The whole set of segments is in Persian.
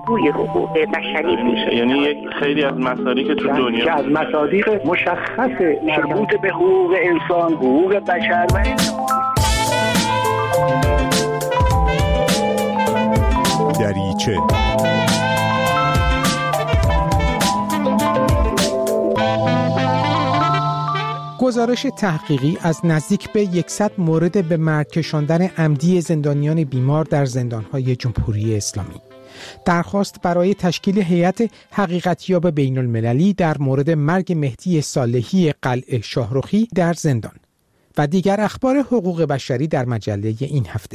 روی حقوق بشری میشه. یعنی یک خیلی از مصادیق که تو دنیا که از مصادیق مشخص مربوط به حقوق انسان، حقوق بشر و دریچه گزارش تحقیقی از نزدیک به 100 مورد به مرگ کشاندن عمدی زندانیان بیمار در زندان‌های جمهوری اسلامی. درخواست برای تشکیل هیئت حقیقتیاب بین‌المللی در مورد مرگ مهدی صالحی قلعه شاهرخی در زندان و دیگر اخبار حقوق بشری در مجله این هفته.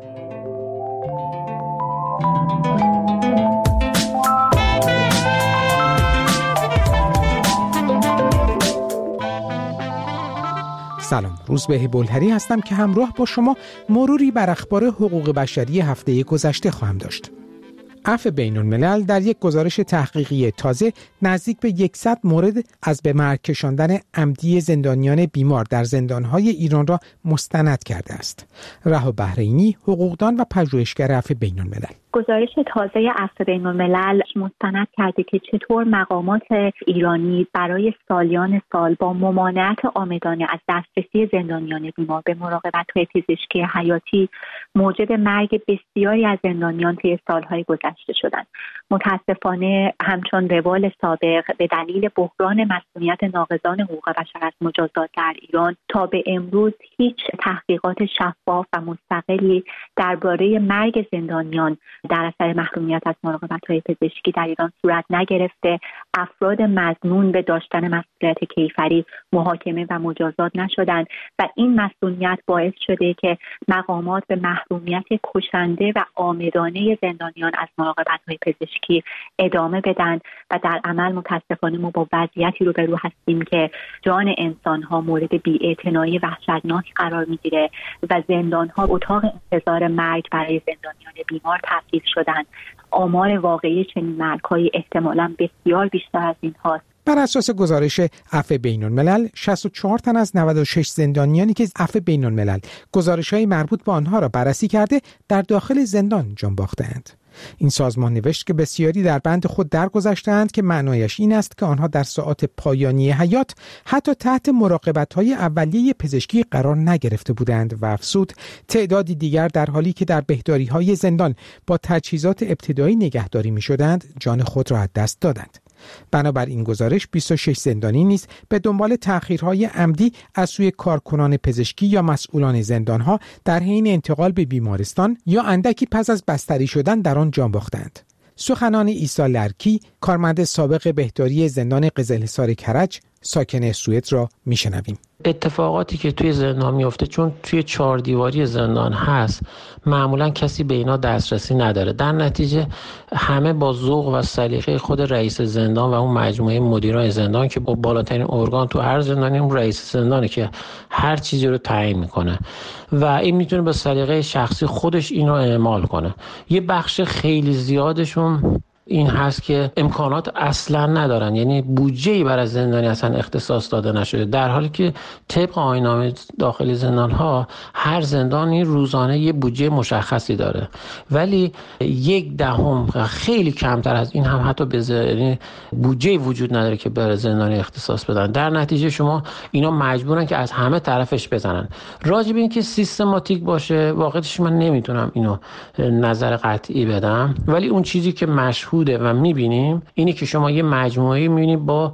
سلام، روزبه بلهری هستم که همراه با شما مروری بر اخبار حقوق بشری هفته گذشته خواهم داشت. عفو بین‌الملل در یک گزارش تحقیقی تازه نزدیک به 100 مورد از به مرگ کشاندن عمدی زندانیان بیمار در زندان‌های ایران را مستند کرده است. رها بحرینی، حقوقدان و پژوهشگر عفو بین‌الملل، گزارش تازه عفو بین‌الملل مستند کرده که چطور مقامات ایرانی برای سالیان سال با ممانعت عامدانه از دسترسی زندانیان بیمار به مراقبت‌های پزشکی حیاتی موجب مرگ بسیاری از زندانیان طی سال‌های گذشته شدند. متاسفانه همچون روال سابق به دلیل بحران مسئولیت ناقضان حقوق بشر از مجازات در ایران تا به امروز هیچ تحقیقات شفاف و مستقلی درباره مرگ زندانیان در اثر محرومیت از مراقبت‌های پزشکی در ایران صورت نگرفته. افراد مظنون به داشتن مسئولیت کیفری محاکمه و مجازات نشدند و این مسئولیت باعث شده که مقامات به محرومیت کشنده و عامدانه زندانیان از مراقبت‌های پزشکی ادامه بدن و در عمل متاسفانه ما با وضعیتی روبرو هستیم که جان انسان‌ها مورد بی‌اعتنایی وحشتناک قرار می‌گیره و زندان‌ها اتاق انتظار مرگ برای زندانیان بیمار تبدیل شدن. آمار واقعی چنین مرگ‌های احتمالاً بسیار بیشتر از این هاست. بر اساس گزارش عفو بین‌الملل 64 تن از 96 زندانیانی که عفو بین‌الملل گزارش‌های مربوط به آنها را بررسی کرده در داخل زندان جان باختند. این سازمان نوشت که بسیاری در بند خود درگذشتند که معنایش این است که آنها در ساعات پایانی حیات حتی تحت مراقبت‌های اولیه پزشکی قرار نگرفته بودند و افزود تعدادی دیگر در حالی که در بهداری‌های زندان با تجهیزات ابتدایی نگهداری می‌شدند جان خود را از دست دادند. بنابراین گزارش 26 زندانی نیز به دنبال تأخیرهای عمدی از سوی کارکنان پزشکی یا مسئولان زندانها در حین انتقال به بیمارستان یا اندکی پس از بستری شدن در آن جان باختند. سخنان عیسی لرکی، کارمند سابق بهداری زندان قزلحصار کرج ساکن سوئد را میشنویم. اتفاقاتی که توی زندان میفته چون توی 4 دیواری زندان هست معمولا کسی به اینا دسترسی نداره. در نتیجه همه با ذوق و سلیقه خود رئیس زندان و اون مجموعه مدیران زندان که با بالاترین ارگان تو هر زندانی اون رئیس زندانه که هر چیزی رو تعیین میکنه و این میتونه به سلیقه شخصی خودش اینو اعمال کنه. یه بخش خیلی زیادشون این هست که امکانات اصلا ندارن، یعنی بودجه‌ای برای زندانی اصلا اختصاص داده نشده، در حالی که طبق آیین‌نامه داخلی زندان‌ها هر زندانی روزانه یه بودجه مشخصی داره، ولی 1/10 خیلی کمتر از این هم حتی یعنی بودجه وجود نداره که برای زندانی اختصاص بدن. در نتیجه شما اینا مجبورن که از همه طرفش بزنن. راجب این که سیستماتیک باشه واقعیتش من نمیتونم اینو نظر قطعی بدم، ولی اون چیزی که مشهوده و میبینیم اینه که شما یه مجموعه میبینید با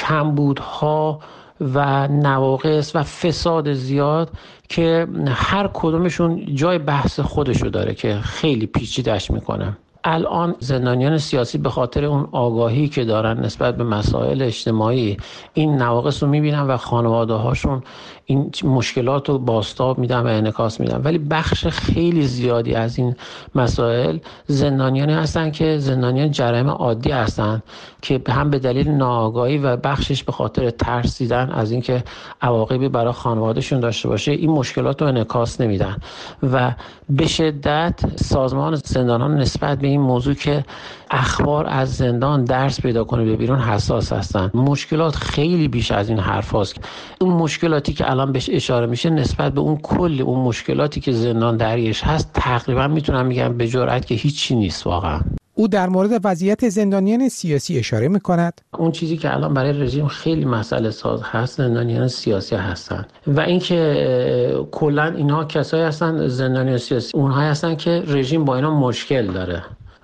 کمبودها و نواقص و فساد زیاد که هر کدومشون جای بحث خودشو داره که خیلی پیچیده‌اش میکنه. الان زندانیان سیاسی به خاطر اون آگاهی که دارن نسبت به مسائل اجتماعی این نواقص رو میبینن و خانواده هاشون این مشکلات رو بازتاب میدن و انعکاس میدن، ولی بخش خیلی زیادی از این مسائل زندانیانی هستن که زندانیان جرایم عادی هستن که هم به دلیل ناآگاهی و بخشش به خاطر ترسیدن از اینکه عواقبی برای خانوادهشون داشته باشه این مشکلات رو انعکاس نمیدن و به شدت سازمان زندانان نسبت به این موضوع که اخبار از زندان درس پیدا کنه به بیرون حساس هستن. مشکلات خیلی بیش از این حرف هست. اون مشکلاتی که الان بهش اشاره میشه نسبت به اون کل اون مشکلاتی که زندان درگیرش هست تقریبا میتونم بگم به جرئت که هیچی نیست واقعا. او در مورد وضعیت زندانیان سیاسی اشاره می‌کند. اون چیزی که الان برای رژیم خیلی مسئله ساز هست زندانیان سیاسی هستن و اینکه کلا اینها کسایی هستن، زندانیان سیاسی اونهایی هستن که رژیم با اینا مشکل داره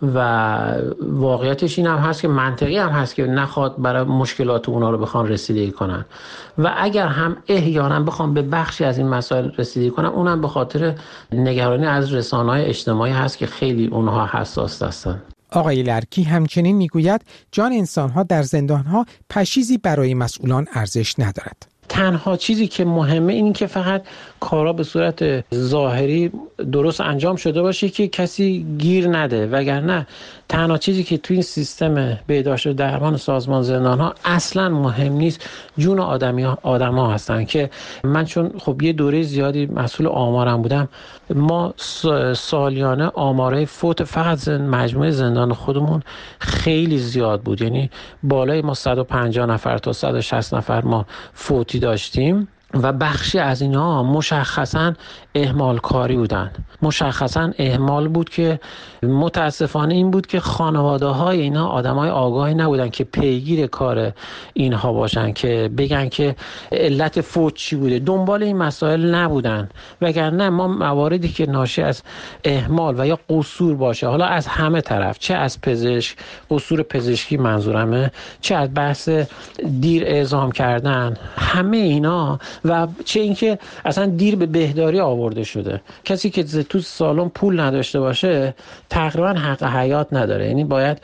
و واقعیتش این هم هست که منطقی هم هست که نخواد برای مشکلات اونا رو بخوان رسیدگی کنن و اگر هم احیانا بخوام به بخشی از این مسائل رسیدگی کنن، اونم به خاطر نگرانی از رسانه‌های اجتماعی هست که خیلی اونها حساس هستن. آقای لرکی همچنین میگوید جان انسان‌ها در زندان‌ها پشیزی برای مسئولان ارزش ندارد. تنها چیزی که مهمه این که فقط کارا به صورت ظاهری درست انجام شده باشه که کسی گیر نده، وگرنه تنها چیزی که تو این سیستم بهداشت و درمان سازمان زندان‌ها اصلا مهم نیست جون آدم‌ها هستن. که من چون خب یه دوره زیادی مسئول آمارم بودم، ما سالیانه آماره فوت فقط مجموعه زندان خودمون خیلی زیاد بود، یعنی بالای ما 150 نفر تا 160 نفر ما فوتی داشتیم و بخشی از اینا مشخصاً اهمال کاری بودن. مشخصاً اهمال بود که متاسفانه این بود که خانواده های اینا آدم های آگاهی نبودن که پیگیر کار اینها باشن، که بگن که علت فوت چی بوده، دنبال این مسائل نبودن. وگرنه ما مواردی که ناشی از اهمال و یا قصور باشه، حالا از همه طرف، چه از پزشک، قصور پزشکی منظورمه، چه از بحث دیر اعزام کردن، همه اینا، و چه اینکه اصلا دیر به بهداری آورده شده. کسی که تو سالن پول نداشته باشه تقریبا حق حیات نداره، یعنی باید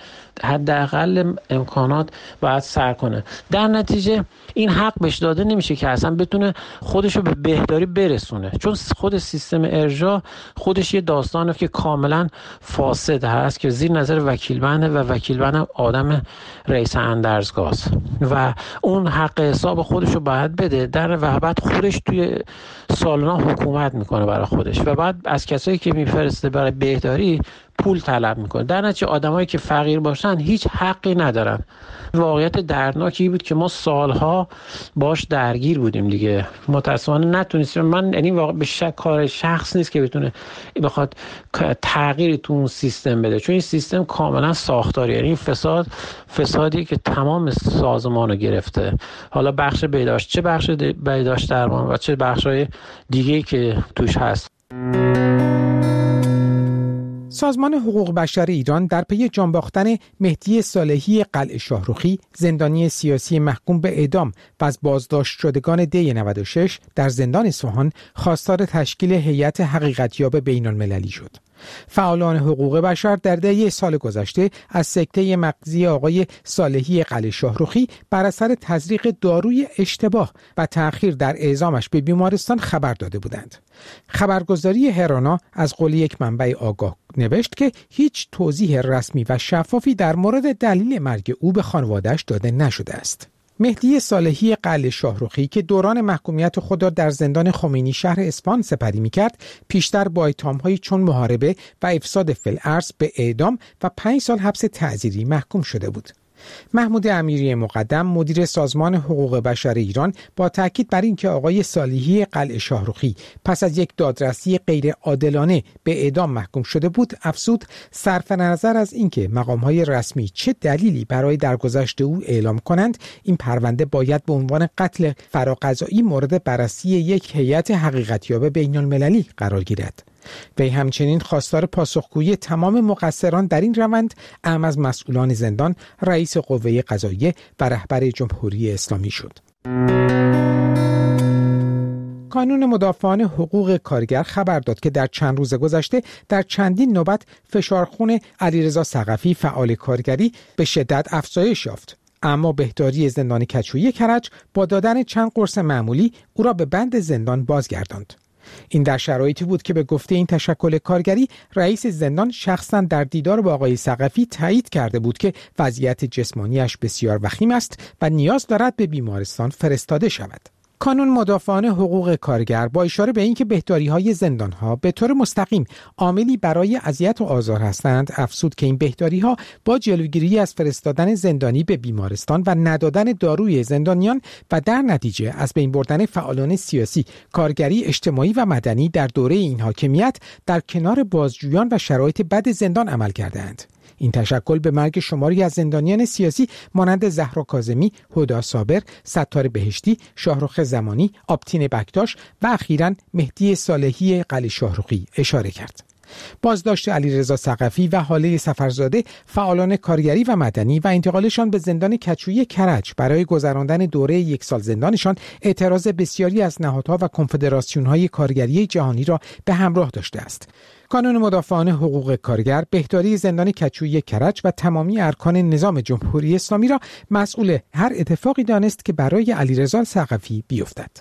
حداقل امکانات باید سر کنه. در نتیجه این حق بهش داده نمیشه که اصلا بتونه خودشو به بهداری برسونه، چون خود سیستم ارجاع خودش یه داستانه که کاملا فاسد هست که زیر نظر وکیلبنده و وکیلبند آدم رئیس اندرزگاست و اون حق حساب خودشو باید بده در و بعد خودش توی سالنا حکومت میکنه برای خودش و بعد از کسایی که میفرسته برای بهداری پول طلب میکنه. در نتیجه آدمایی که فقیر باشن هیچ حقی ندارن. واقعیت دردناکی بود که ما سالها باش درگیر بودیم دیگه. متأسفانه نتونستیم. من یعنی واقعا به کار شخص نیست که بتونه بخواد تغییری تو اون سیستم بده، چون این سیستم کاملا ساختاری، یعنی فسادی که تمام سازمانو گرفته، حالا بخش بهداشت، چه بخش بهداشت درمان و چه بخش‌های دیگه‌ای که توش هست. سازمان حقوق بشر ایران در پی جان باختن مهدی صالحی قلعه شاهرخی، زندانی سیاسی محکوم به اعدام و از بازداشت شدگان دی 96 در زندان اصفهان، خواستار تشکیل هیئت حقیقتیاب بین‌المللی شد. فعالان حقوق بشر در طی سال گذشته از سکته مغزی آقای صالحی قلعه شاهرخی بر اثر تزریق داروی اشتباه و تأخیر در اعزامش به بیمارستان خبر داده بودند. خبرگزاری هرانا از قول یک منبع آگاه نوشت که هیچ توضیح رسمی و شفافی در مورد دلیل مرگ او به خانواده‌اش داده نشده است. مهدی صالحی قلعه شاهرخی که دوران محکومیت خود را در زندان خمینی شهر اصفهان سپری می‌کرد، پیشتر با اتهام‌هایی چون محاربه و افساد فی‌الارض به اعدام و 5 سال حبس تعزیری محکوم شده بود. محمود امیری مقدم، مدیر سازمان حقوق بشر ایران، با تاکید بر اینکه آقای صالحی قلعه شاهرخی پس از یک دادرسی غیر عادلانه به اعدام محکوم شده بود، افزود صرف نظر از اینکه مقام‌های رسمی چه دلیلی برای درگذشت او اعلام کنند، این پرونده باید به عنوان قتل فراقضایی مورد بررسی یک هیئت حقیقتیاب بین‌المللی قرار گیرد. وی همچنین خواستار پاسخگویی تمام مقصران در این روند، اعم از مسئولان زندان، رئیس قوه قضاییه و رهبر جمهوری اسلامی شد. کانون مدافعان حقوق کارگر خبر داد که در چند روز گذشته در چندین نوبت فشارخون علیرضا ثقفی، فعال کارگری، به شدت افزایش یافت. اما بهداری زندان کجویی کرج با دادن چند قرص معمولی او را به بند زندان بازگرداند. این در شرایطی بود که به گفته این تشکل کارگری، رئیس زندان شخصا در دیدار با آقای ثقفی تایید کرده بود که وضعیت جسمانیش بسیار وخیم است و نیاز دارد به بیمارستان فرستاده شود. کانون مدافعان حقوق کارگر با اشاره به اینکه بهداری‌های زندان‌ها به طور مستقیم عاملی برای اذیت و آزار هستند، افزود که این بهداری‌ها با جلوگیری از فرستادن زندانی به بیمارستان و ندادن داروی زندانیان و در نتیجه از بین بردن فعالان سیاسی، کارگری، اجتماعی و مدنی در دوره این حاکمیت در کنار بازجویان و شرایط بد زندان عمل کردند. این تشکل به مرگ شماری از زندانیان سیاسی مانند زهرا کاظمی، هدی صابر، ستار بهشتی، شاهرخ زمانی، آبتین بکتاش و اخیراً مهدی صالحی قلی شاهرخی اشاره کرد. بازداشت علیرضا ثقفی و هاله سفرزاده، فعالان کارگری و مدنی و انتقالشان به زندان کچویی کرج برای گذراندن دوره 1 سال زندانشان اعتراض بسیاری از نهادها و کنفدراسیون‌های کارگری جهانی را به همراه داشته است. کانون مدافعان حقوق کارگر بهداری زندان کچویی کرج و تمامی ارکان نظام جمهوری اسلامی را مسئول هر اتفاقی دانست که برای علیرضا ثقفی بیفتد.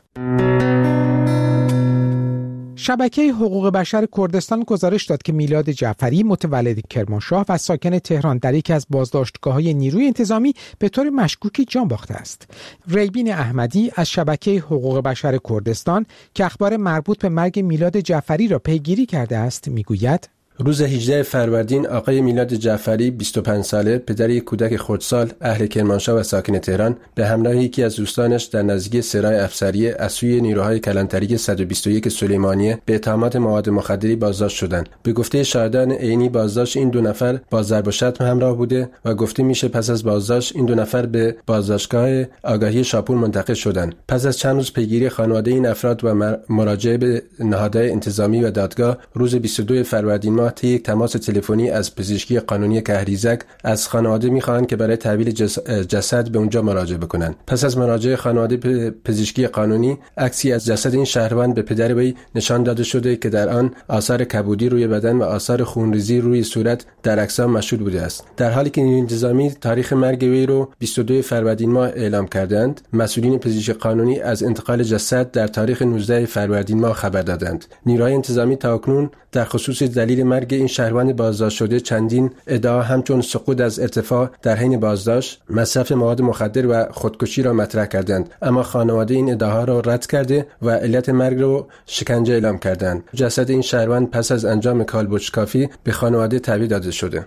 شبکه حقوق بشر کردستان گزارش داد که میلاد جعفری، متولد کرمانشاه و ساکن تهران، در یکی از بازداشتگاه‌های نیروی انتظامی به طور مشکوکی جان باخته است. ریبین احمدی از شبکه حقوق بشر کردستان که اخبار مربوط به مرگ میلاد جعفری را پیگیری کرده است میگوید: روز 18 فروردین آقای میلاد جعفری 25 ساله، پدر یک کودک خردسال، اهل کرمانشاه و ساکن تهران، به همراه یکی از دوستانش در نزدیکی سرای افسریه از سوی نیروهای کلانتری 121 سلیمانیه به اتهامات مواد مخدری بازداشت شدند. به گفته شاهدان عینی بازداشت این دو نفر با ضرب و شتم همراه بوده و گفته میشه پس از بازداشت این دو نفر به بازداشتگاه آگاهی شاپور منتقل شدند. پس از چند روز پیگیری خانواده این افراد و مراجعه به نهادهای انتظامی و دادگاه، روز 22 فروردین ماه یک تماس تلفنی از پزشکی قانونی کهریزک از خانواده می‌خواهند که برای تحویل جسد به اونجا مراجعه بکنند. پس از مراجعه خانواده به پزشکی قانونی، عکسی از جسد این شهروند به پدر وی نشان داده شده که در آن آثار کبودی روی بدن و آثار خونریزی روی صورت در اجسام مشهود بوده است. در حالی که نیروی انتظامی تاریخ مرگ وی رو 22 فروردین ماه اعلام کردند، مسئولین پزشکی قانونی از انتقال جسد در تاریخ 19 فروردین ماه خبر دادند. نیروهای انتظامی تاکنون در خصوص دلیل مرگ این شهروند بازداشت شده چندین ادعا همچون سقوط از ارتفاع در حین بازداشت، مصرف مواد مخدر و خودکشی را مطرح کردند، اما خانواده این ادعاها را رد کرده و علت مرگ را شکنجه اعلام کردند. جسد این شهروند پس از انجام کالبدکافی به خانواده تحویل داده شده.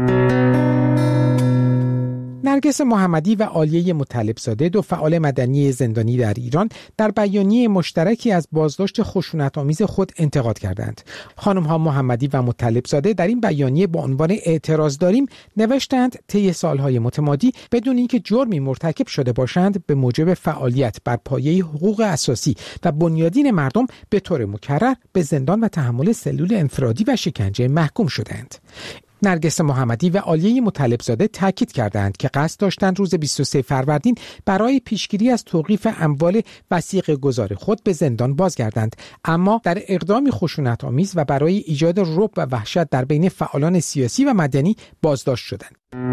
نرگس محمدی و عالیه مطلبزاده، دو فعال مدنی زندانی در ایران، در بیانیه مشترکی از بازداشت خشونت‌آمیز خود انتقاد کردند. خانم‌ها محمدی و مطلبزاده در این بیانیه با عنوان اعتراض داریم نوشتند طی سالهای متمادی بدون اینکه جرمی مرتکب شده باشند به موجب فعالیت بر پایه حقوق اساسی و بنیادین مردم به طور مکرر به زندان و تحمل سلول انفرادی و شکنجه محکوم شدند. نرگس محمدی و عالیه مطلبزاده تاکید کردند که قصد داشتند روز 23 فروردین برای پیشگیری از توقیف اموال وثیقه گذار خود به زندان بازگردند، اما در اقدامی خشونت‌آمیز و برای ایجاد رعب و وحشت در بین فعالان سیاسی و مدنی بازداشت شدند.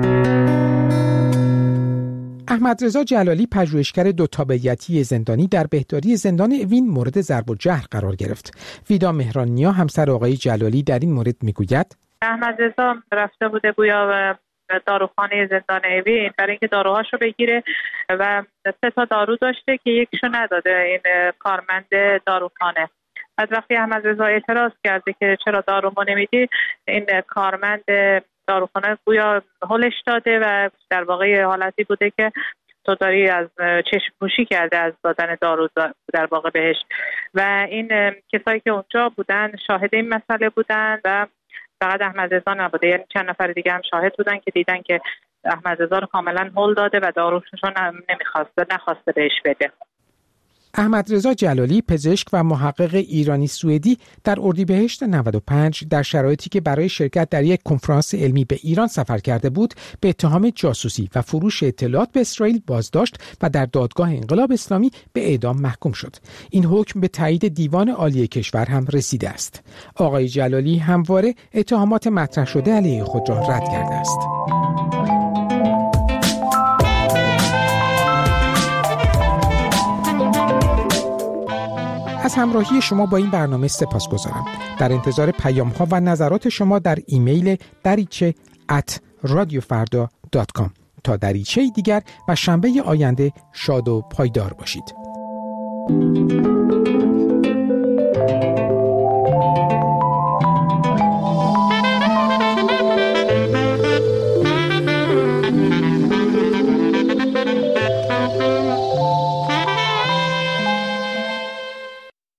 احمدرضا جلالی، پژوهشگر دو تابعیتی زندانی، در بهداری زندان اوین مورد ضرب و جرح قرار گرفت. ویدا مهرانیا، همسر آقای جلالی، در این مورد میگوید: احمدرضا رفته بوده گویا و داروخانه زندان اوین برای اینکه داروهاشو بگیره و 3 تا دارو داشته که یکیشو نداده این کارمند داروخانه. از وقتی احمدرضا اعتراض کرده که چرا دارومو نمیدی، این کارمند داروخانه گویا هلش داده و در واقع حالتی بوده که تو داری از چشم پوشی کرده از دادن دارو در واقع بهش. و این کسایی که اونجا بودن شاهد این مسئله بودن و فقط احمدرضا نبوده، یعنی چند نفر دیگه هم شاهد بودن که دیدن که احمدرضا رو کاملا هل داده و داروشون نخواسته بهش بده. احمدرضا جلالی، پزشک و محقق ایرانی سوئدی، در اردیبهشت 95 در شرایطی که برای شرکت در یک کنفرانس علمی به ایران سفر کرده بود، به اتهام جاسوسی و فروش اطلاعات به اسرائیل بازداشت و در دادگاه انقلاب اسلامی به اعدام محکوم شد. این حکم به تایید دیوان عالی کشور هم رسیده است. آقای جلالی همواره اتهامات مطرح شده علیه خود را رد کرده است. از همراهی شما با این برنامه سپاسگزارم. در انتظار پیام‌ها و نظرات شما در ایمیل dariche@radiofarda.com. تا دریچه دیگر و شنبه آینده شاد و پایدار باشید.